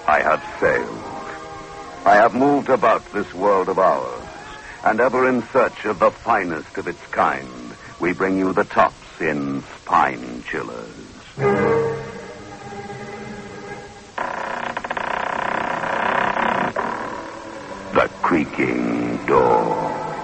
I have sailed. I have moved about this world of ours, and ever in search of the finest of its kind, we bring you the tops in Spine Chillers. The Creaking Door.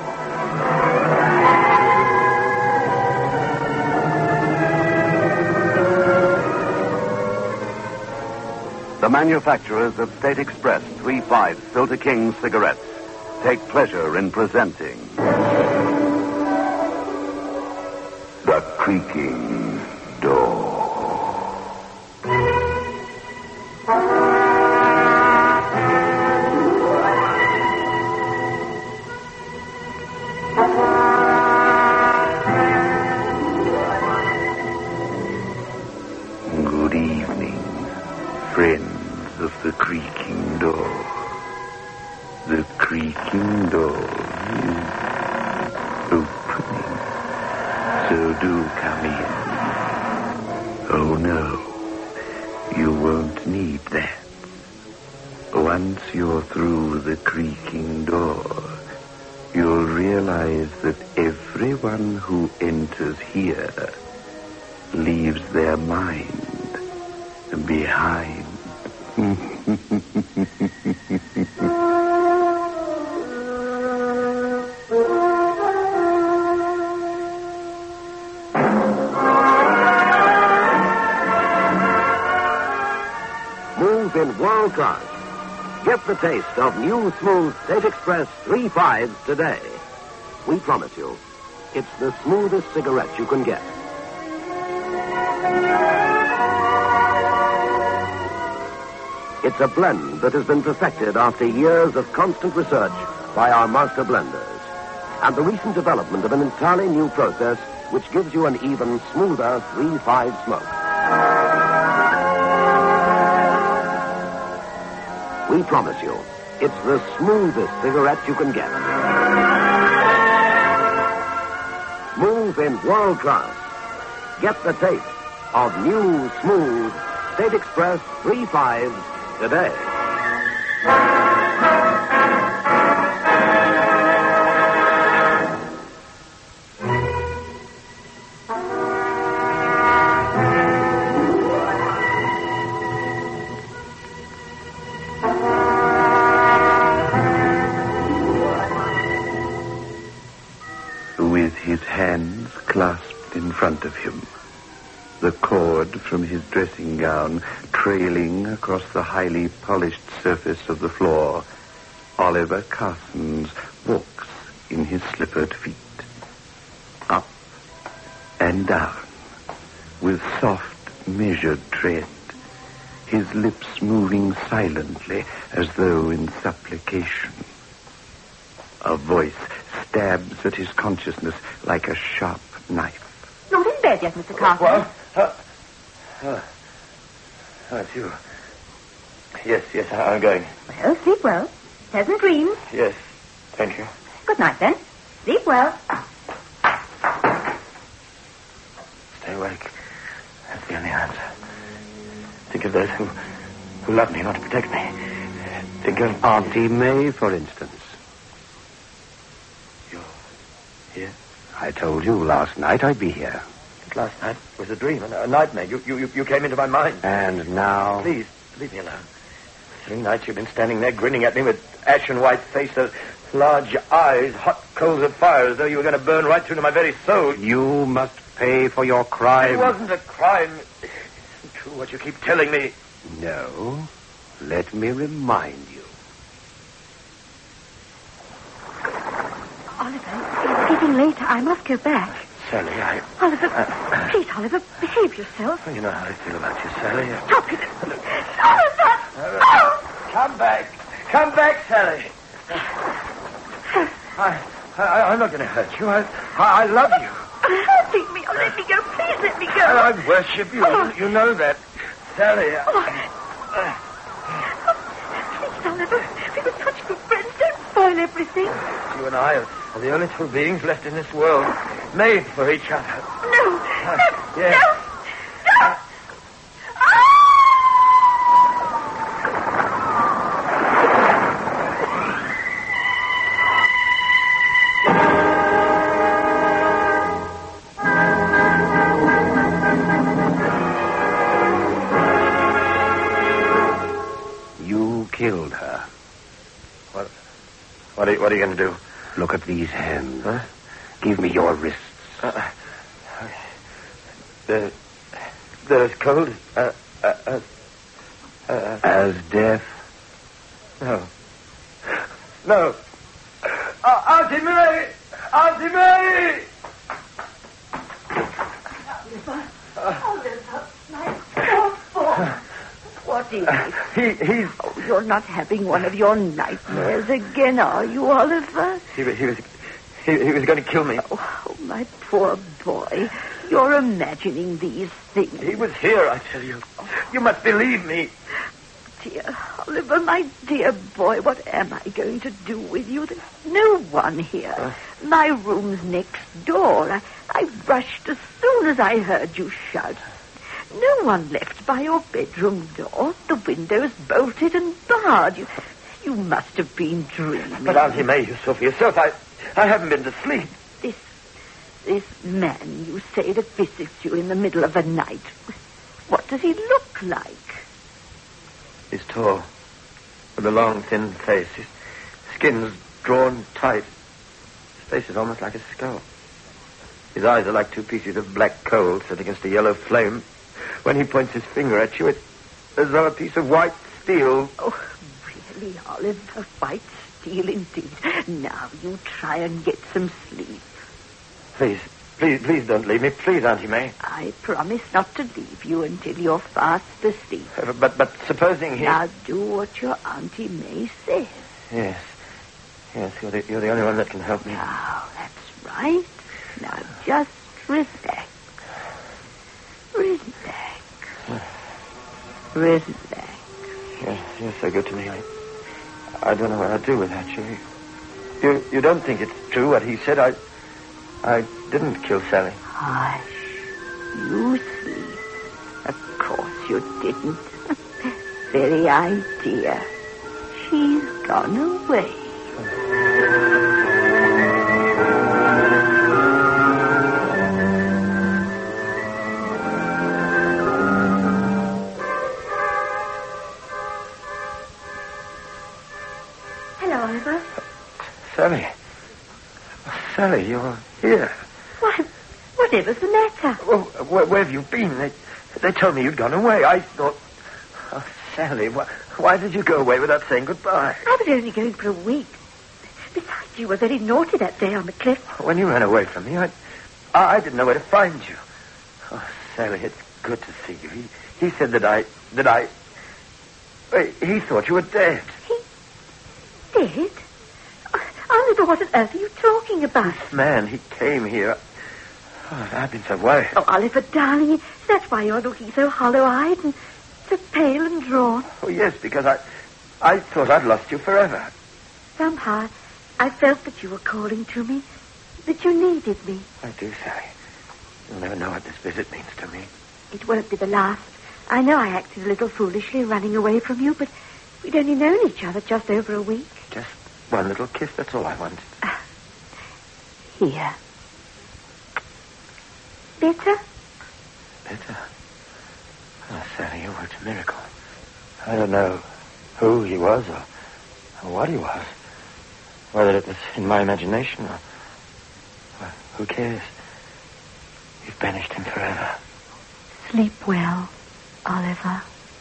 The manufacturers of State Express 3/5 Filter King cigarettes take pleasure in presenting The Creaking Door. Good evening, friends of the Creaking Door. The creaking door is opening, so do come in. Oh no, you won't need that. Once you're through the creaking door, you'll realize that everyone who enters here leaves their mind behind. Move in world class. Get the taste of new smooth State Express 3/5 today. We promise you, it's the smoothest cigarette you can get. It's a blend that has been perfected after years of constant research by our master blenders, and the recent development of an entirely new process which gives you an even smoother 3/5 smoke. We promise you, it's the smoothest cigarette you can get. Move in world class. Get the taste of new, smooth State Express 3/5 today. With his hands clasped in front of him, the cord from his dressing gown trailing across the highly polished surface of the floor, Oliver Carsons walks in his slippered feet. Up and down, with soft, measured tread, his lips moving silently as though in supplication. A voice stabs at his consciousness like a sharp knife. Not in bed yet, Mr. Carson. What? It's you. Yes, I'm going. Well, sleep well. Pleasant dreams. Yes, thank you. Good night, then. Sleep well. Stay awake. That's the only answer. Think of those who love me, want to protect me. Think of Auntie May, for instance. You're here? I told you last night I'd be here. Last night was a dream, a nightmare. You came into my mind. And now? Please, leave me alone. 3 nights you've been standing there grinning at me with ashen white face, those large eyes, hot coals of fire, as though you were going to burn right through to my very soul. You must pay for your crime. It wasn't a crime. It isn't true what you keep telling me. No. Let me remind you. Oliver, it's getting later. I must go back. Sally, Oliver, please, Oliver, behave yourself. You know how I feel about you, Sally. Stop it. Oliver! Oh! Come back. Come back, Sally. I'm not going to hurt you. I love you. Take me. Oh, let me go. Please let me go. I worship you. You know that. Sally. Please, Oliver. We were such good friends. Don't spoil everything. You and I are the only 2 beings left in this world, made for each other. No. Yes. No. killed her. What are you going to do? Look at these hands. Huh? Give me your wrists. They're as cold As death. No. Auntie May! Auntie May! What is it? He's... Oh, you're not having one of your nightmares again, are you, Oliver? He was going to kill me. Oh, my poor boy. You're imagining these things. He was here, I tell you. You must believe me. Dear Oliver, my dear boy, what am I going to do with you? There's no one here. My room's next door. I rushed as soon as I heard you shout. No one left by your bedroom door. The window's bolted and barred. You must have been dreaming. But Auntie May, you saw for yourself. I haven't been to sleep. This man you say that visits you in the middle of the night. What does he look like? He's tall, with a long, thin face. His skin's drawn tight. His face is almost like a skull. His eyes are like two pieces of black coal set against a yellow flame. When he points his finger at you, it's as though a piece of white steel. Oh, really, Oliver? White steel indeed. Now you try and get some sleep. Please don't leave me. Please, Auntie May. I promise not to leave you until you're fast asleep. But supposing he... Now do what your Auntie May says. Yes, you're the only one that can help me. Now, that's right. Now just relax. Relax. You're so good to me. I don't know what I'd do without you. You don't think it's true what he said? I didn't kill Sally. Hush. You sleep. Of course you didn't. Very idea. She's gone away. Hello, Oliver. Sally. Sally, you're here. Why, whatever's the matter? Well, where have you been? They told me you'd gone away. I thought... Oh, Sally, why did you go away without saying goodbye? I was only going for a week. Besides, you were very naughty that day on the cliff. When you ran away from me, I didn't know where to find you. Oh, Sally, it's good to see you. He said that I... He thought you were dead. Dead? Oliver, what on earth are you talking about? This man, he came here. Oh, I've been so worried. Oh, Oliver, darling, that's why you're looking so hollow-eyed and so pale and drawn. Oh, yes, because I thought I'd lost you forever. Somehow, I felt that you were calling to me, that you needed me. I do, Sally. You'll never know what this visit means to me. It won't be the last. I know I acted a little foolishly running away from you, but we'd only known each other just over a week. Just one little kiss, that's all I wanted. Here. Better? Better? Oh, Sally, you worked a miracle. I don't know who he was or what he was. Whether it was in my imagination or... Well, who cares? You've banished him forever. Sleep well, Oliver.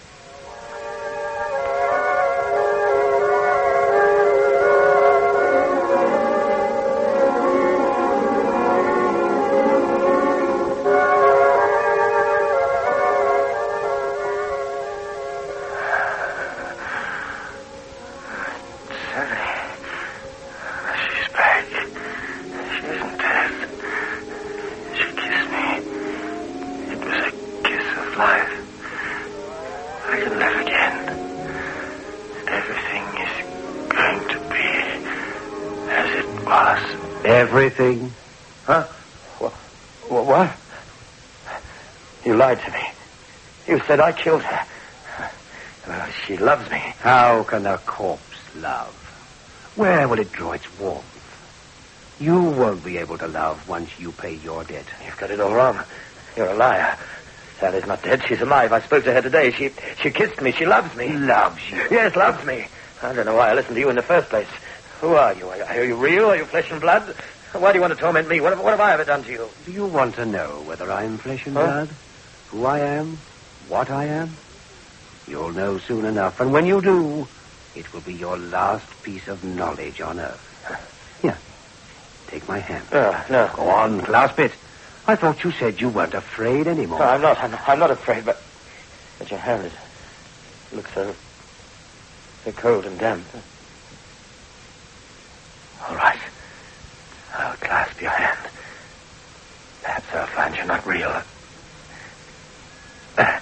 Everything? Huh? What? You lied to me. You said I killed her. Well, she loves me. How can a corpse love? Where will it draw its warmth? You won't be able to love once you pay your debt. You've got it all wrong. You're a liar. Sally's not dead. She's alive. I spoke to her today. She kissed me. She loves me. Loves you? Yes, loves me. I don't know why I listened to you in the first place. Who are you? Are you real? Are you flesh and blood? Why do you want to torment me? What have I ever done to you? Do you want to know whether I'm flesh and blood? Who I am? What I am? You'll know soon enough, and when you do, it will be your last piece of knowledge on Earth. Here, take my hand. No. Go on, clasp it. I thought you said you weren't afraid anymore. No, I'm not. I'm not afraid, but your hand looks so cold and damp. All right. I'll clasp your hand. Perhaps I'll find you're not real. There.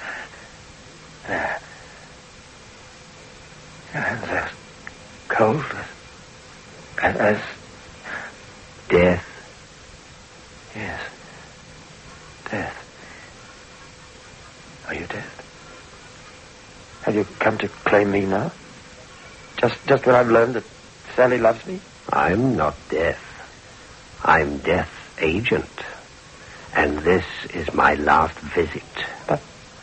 Your hands are cold as death. Yes. Death. Are you dead? Have you come to claim me now? Just when I've learned that Sally loves me? I'm not Death. I'm Death's agent. And this is my last visit. But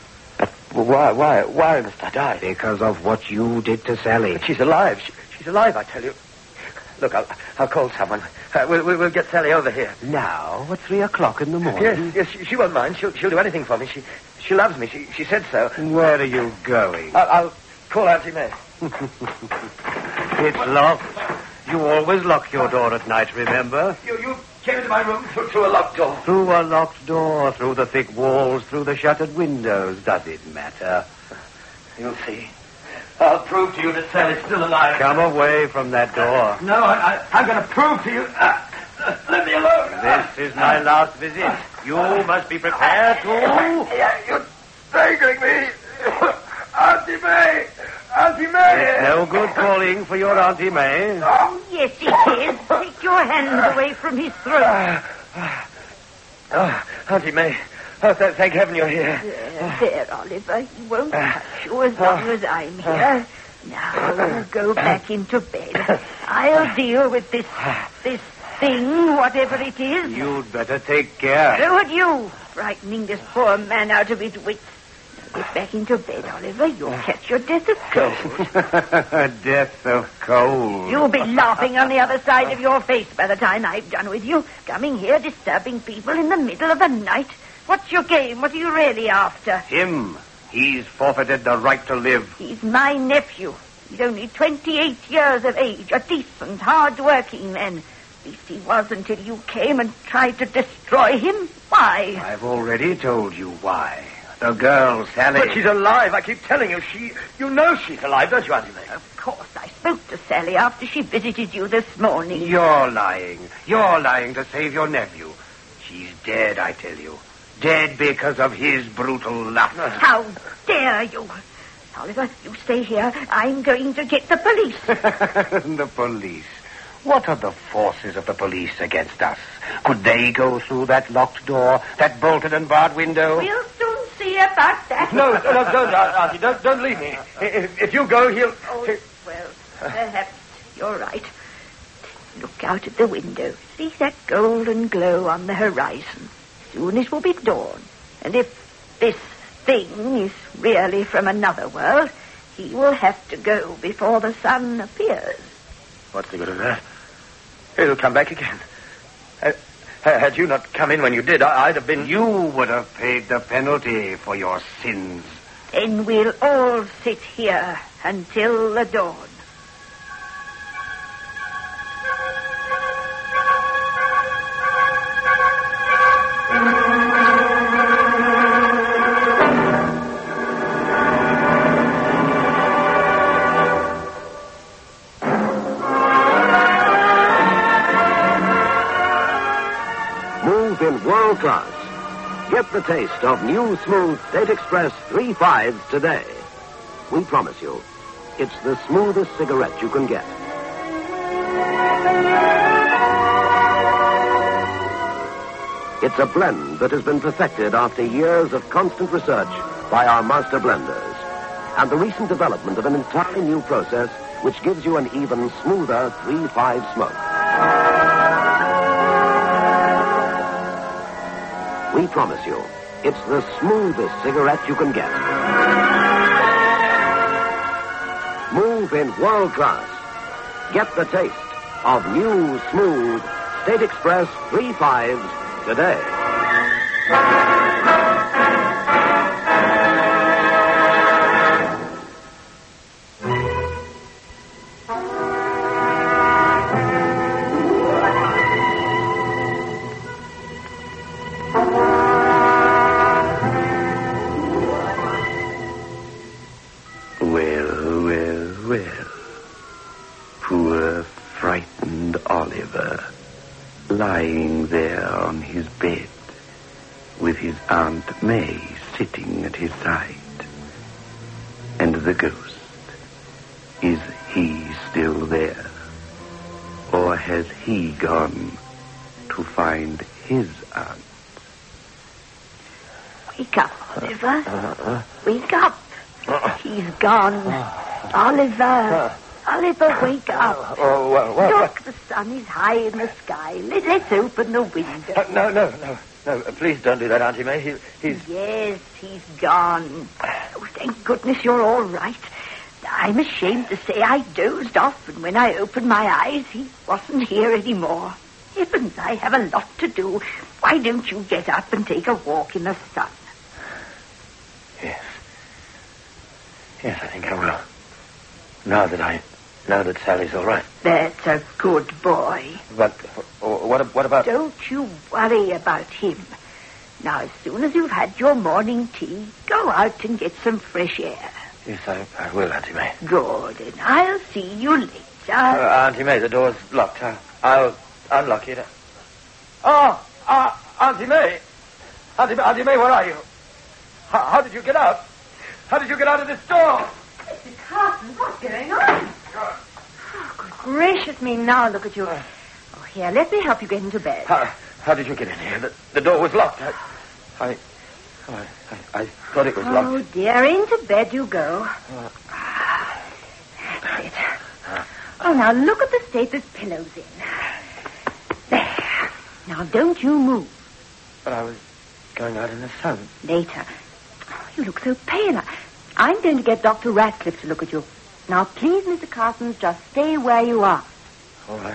why must I die? Because of what you did to Sally. But she's alive. She's alive, I tell you. Look, I'll call someone. We'll get Sally over here. Now, at 3:00 in the morning? Yes, she won't mind. She'll do anything for me. She loves me. She said so. Where are you going? I'll call Auntie May. It's locked. You always lock your door at night, remember? You came into my room through a locked door. Through a locked door, through the thick walls, through the shuttered windows. Does it matter? You'll see. I'll prove to you that Sally's still alive. Come away from that door. No, I'm going to prove to you. Let me alone. This is my last visit. You must be prepared to... You're strangling me. Auntie May. Auntie May. It's no good calling for your Auntie May. Oh, yes, it is. Take your hands away from his throat. Auntie May. Oh, thank heaven you're here. There, Oliver. He won't touch you as long as I'm here. Now, you go back into bed. I'll deal with this thing, whatever it is. You'd better take care. So would you, frightening this poor man out of his wits. Now get back into bed, Oliver. You'll catch your death of cold. Death of cold. You'll be laughing on the other side of your face by the time I've done with you. Coming here, disturbing people in the middle of the night. What's your game? What are you really after? Him. He's forfeited the right to live. He's my nephew. He's only 28 years of age, a decent, hard-working man. At least he was until you came and tried to destroy him. Why? I've already told you why. The girl, Sally. But she's alive. I keep telling you. You know she's alive, don't you, Auntie May? Of course, I spoke to Sally after she visited you this morning. You're lying. You're lying to save your nephew. She's dead, I tell you. Dead because of his brutal lust. How dare you? Oliver, you stay here. I'm going to get the police. The police? What are the forces of the police against us? Could they go through that locked door, that bolted and barred window? We'll soon see about that. No, don't, Auntie. Don't leave me. If you go, he'll... Oh, well, perhaps you're right. Look out at the window. See that golden glow on the horizon. Soon it will be dawn. And if this thing is really from another world, he will have to go before the sun appears. What's the good of that? He'll come back again. Had you not come in when you did, I'd have been... You would have paid the penalty for your sins. Then we'll all sit here until the dawn. In world class. Get the taste of new smooth State Express 3/5 today. We promise you, it's the smoothest cigarette you can get. It's a blend that has been perfected after years of constant research by our master blenders, and the recent development of an entirely new process which gives you an even smoother 3/5 smoke. We promise you, It's the smoothest cigarette you can get. Smooth in world class. Get the taste of new, smooth State Express 3.5s today. Well, poor, frightened Oliver, lying there on his bed, with his Aunt May sitting at his side. And the ghost, is he still there? Or has he gone to find his aunt? Wake up, Oliver. Wake up. He's gone. Oliver. Oliver, wake up. Look, the sun is high in the sky. Let's open the window. No. Please don't do that, Auntie May. He's... Yes, he's gone. Oh, thank goodness you're all right. I'm ashamed to say I dozed off, and when I opened my eyes, he wasn't here anymore. Heavens, I have a lot to do. Why don't you get up and take a walk in the sun? Yes, I think I will. Now that Sally's all right. That's a good boy. But what about... Don't you worry about him. Now, as soon as you've had your morning tea, go out and get some fresh air. Yes, I will, Auntie May. Good, and I'll see you later. Auntie May, the door's locked. I'll unlock it. Auntie May! Auntie May, where are you? How did you get out? How did you get out of this door? Mr. Carson, what's going on? Oh, good gracious me, now look at you. Oh, here, let me help you get into bed. How did you get in here? The door was locked. I thought it was locked. Oh, dear, into bed you go. That's it. Oh, now look at the state this pillow's in. There. Now, don't you move. But I was going out in the sun. Later. Oh, you look so pale. I'm going to get Dr. Ratcliffe to look at you. Now, please, Mr. Carson, just stay where you are. All right.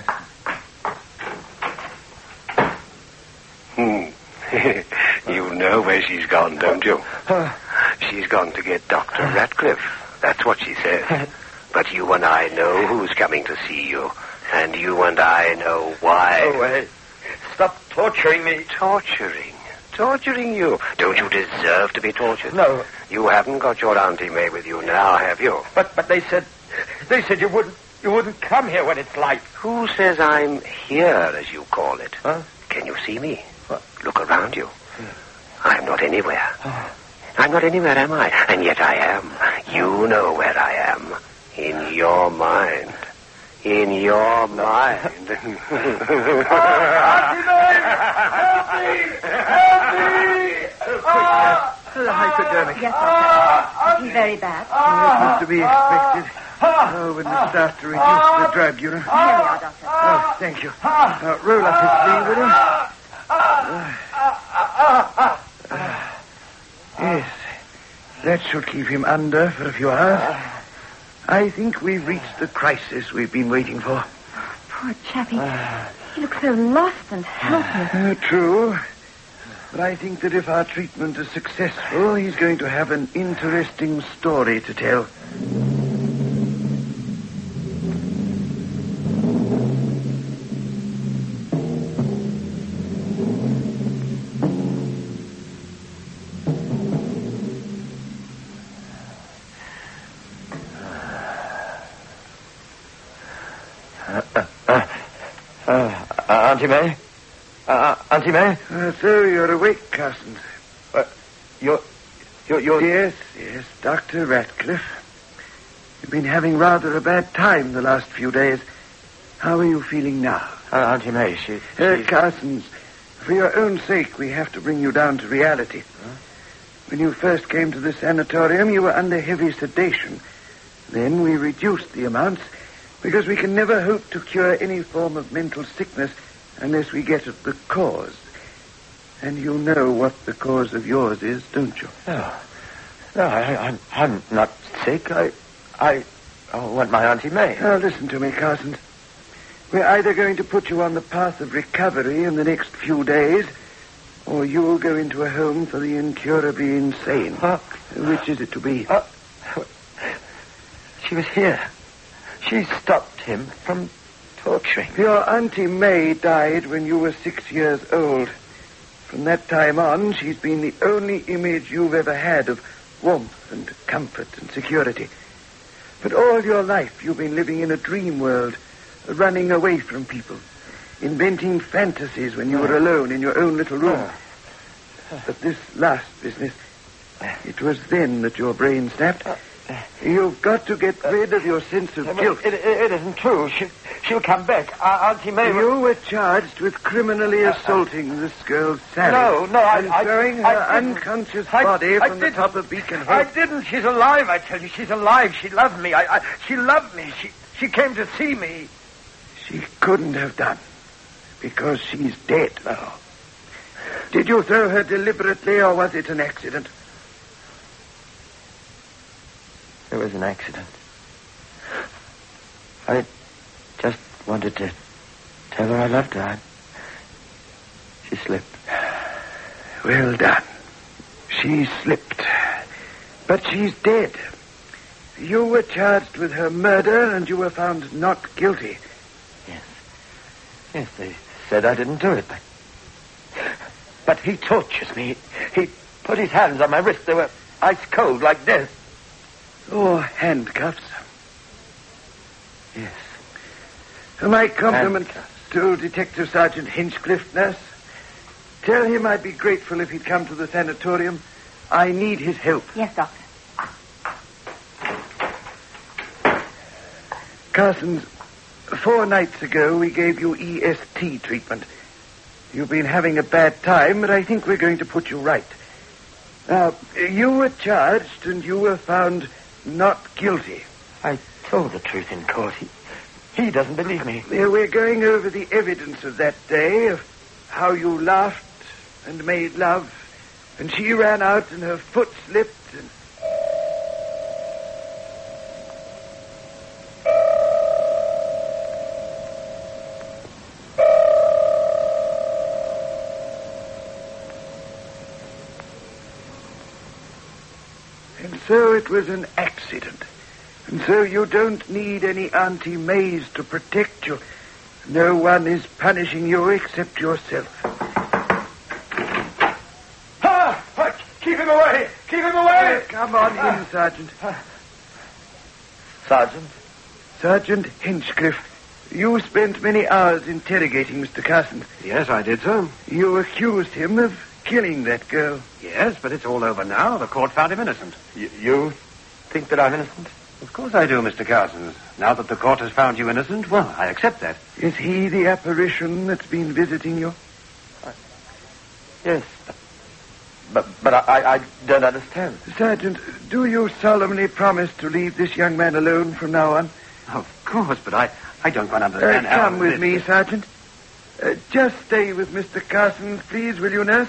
You know where she's gone, don't you? She's gone to get Dr. Ratcliffe. That's what she says. But you and I know who's coming to see you. And you and I know why. Oh, wait. Stop torturing me. Torturing? Torturing you? Don't you deserve to be tortured? No. You haven't got your Auntie May with you now, have you? But they said you wouldn't come here when it's light. Who says I'm here, as you call it? Huh? Can you see me? What? Look around you. I'm not anywhere. I'm not anywhere, am I? And yet I am. You know where I am. In your mind. In your mind. Auntie May! Help me! The hypodermic. Yes, Doctor. Is he very bad? That's to be expected. Oh, when they start to reduce the drug, you know. Here we are, Doctor. Oh, thank you. Roll up his sleeve, will you? Yes. That should keep him under for a few hours. I think we've reached the crisis we've been waiting for. Poor chappie. He looks so lost and helpless. True. But I think that if our treatment is successful, he's going to have an interesting story to tell. Auntie May? Auntie May? So you're awake, Carson. You're... Yes, Dr. Ratcliffe. You've been having rather a bad time the last few days. How are you feeling now? Auntie May, she's... Carson, for your own sake, we have to bring you down to reality. Huh? When you first came to the sanatorium, you were under heavy sedation. Then we reduced the amounts because we can never hope to cure any form of mental sickness unless we get at the cause. And you know what the cause of yours is, don't you? No, I'm not sick. I want my Auntie May. Now, listen to me, Carson. We're either going to put you on the path of recovery in the next few days, or you'll go into a home for the incurably insane. Which is it to be? She was here. She stopped him from torturing. Your Auntie May died when you were 6 years old. From that time on, she's been the only image you've ever had of warmth and comfort and security. But all your life, you've been living in a dream world, running away from people, inventing fantasies when you were alone in your own little room. But this last business, it was then that your brain snapped. You've got to get rid of your sense of guilt. It isn't true. She'll come back. Auntie May... You were charged with criminally assaulting this girl, Sally. No, and throwing her unconscious body from the top of Beacon Hill. I didn't. She's alive, I tell you. She's alive. She loved me. She loved me. She came to see me. She couldn't have done, because she's dead now. Did you throw her deliberately, or was it an accident? It was an accident. I just wanted to tell her I loved her. She slipped. Well done. She slipped. But she's dead. You were charged with her murder, and you were found not guilty. Yes, they said I didn't do it. But he tortures me. He put his hands on my wrist. They were ice cold like this. Oh, handcuffs. Yes. My compliments to Detective Sergeant Hinchcliffe, nurse. Tell him I'd be grateful if he'd come to the sanatorium. I need his help. Yes, Doctor. Carson's, 4 nights ago we gave you EST treatment. You've been having a bad time, but I think we're going to put you right. Now, you were charged and you were found not guilty. I told the truth in court. He doesn't believe me. We're going over the evidence of that day, of how you laughed and made love, and she ran out and her foot slipped and... And so it was an accident. And so you don't need any Auntie Mays to protect you. No one is punishing you except yourself. Keep him away! Keep him away! Come on in, Sergeant. Sergeant? Sergeant Hinchcliffe, you spent many hours interrogating Mr. Carson. Yes, I did, sir. You accused him of killing that girl. Yes, but it's all over now. The court found him innocent. You think that I'm innocent? Of course I do, Mr. Carson. Now that the court has found you innocent, well, I accept that. Is he the apparition that's been visiting you? Yes. But I don't understand. Sergeant, do you solemnly promise to leave this young man alone from now on? Of course, but I don't quite understand how... Come with me, Sergeant. Just stay with Mr. Carson, please, will you, nurse?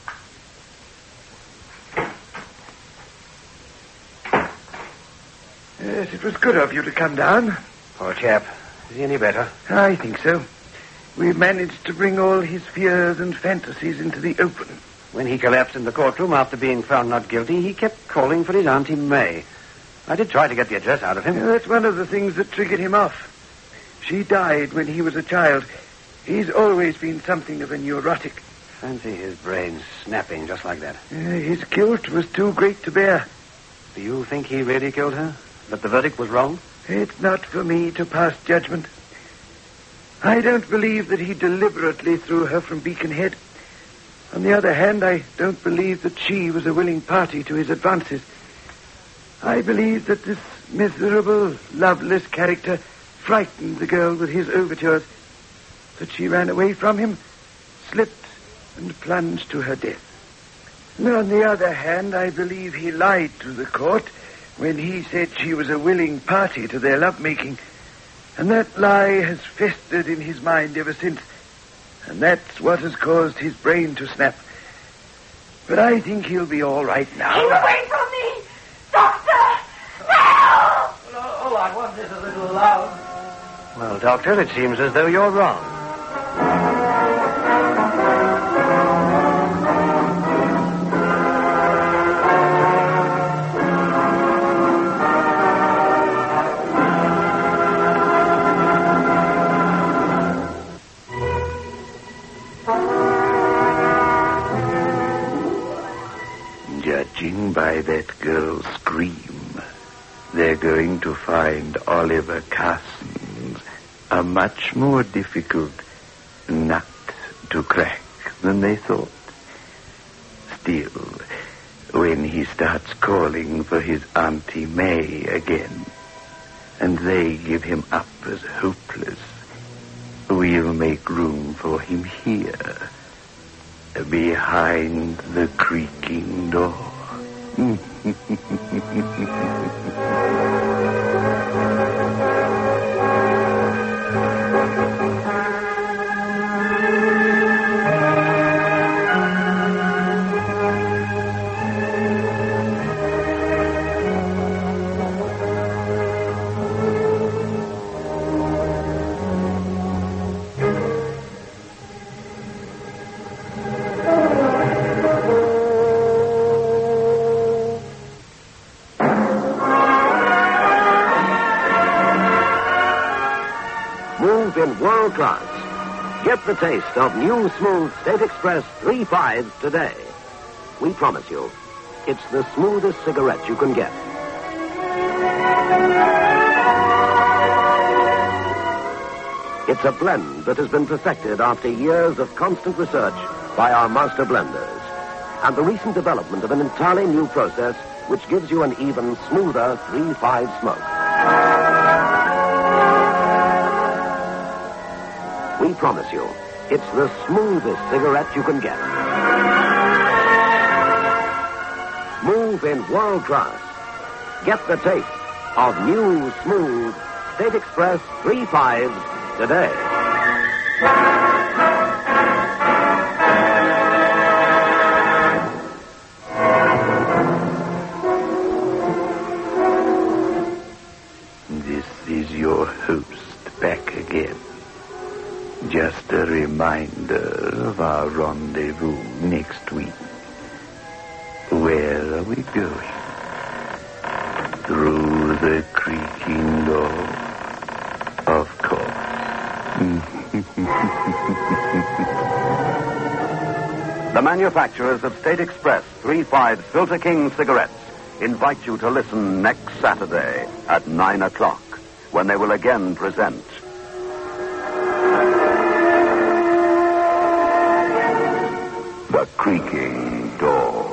Yes, it was good of you to come down. Poor chap. Is he any better? I think so. We've managed to bring all his fears and fantasies into the open. When he collapsed in the courtroom after being found not guilty, he kept calling for his Auntie May. I did try to get the address out of him. That's one of the things that triggered him off. She died when he was a child. He's always been something of a neurotic. Fancy his brain snapping just like that. His guilt was too great to bear. Do you think he really killed her? That the verdict was wrong? It's not for me to pass judgment. I don't believe that he deliberately threw her from Beacon Head. On the other hand, I don't believe that she was a willing party to his advances. I believe that this miserable, loveless character frightened the girl with his overtures, that she ran away from him, slipped, and plunged to her death. And on the other hand, I believe he lied to the court when he said she was a willing party to their lovemaking. And that lie has festered in his mind ever since. And that's what has caused his brain to snap. But I think he'll be all right now. Keep away from me! Doctor! Help! All I want is a little love. Well, Doctor, it seems as though you're wrong. Judging by that girl's scream, they're going to find Oliver Carson's a much more difficult nut to crack than they thought. Still, when he starts calling for his Auntie May again, and they give him up as hopeless, we'll make room for him here, behind the creaking door. In world class. Get the taste of new smooth State Express 3.5 today. We promise you, it's the smoothest cigarette you can get. It's a blend that has been perfected after years of constant research by our master blenders, and the recent development of an entirely new process which gives you an even smoother 3.5 smoke. We promise you, it's the smoothest cigarette you can get. Smooth in world class. Get the taste of new, smooth State Express 3.5s today. This is your host back again. Just a reminder of our rendezvous next week. Where are we going? Through the creaking door? Of course. The manufacturers of State Express 3.5 Filter King cigarettes invite you to listen next Saturday at 9 o'clock when they will again present The Creaking Door.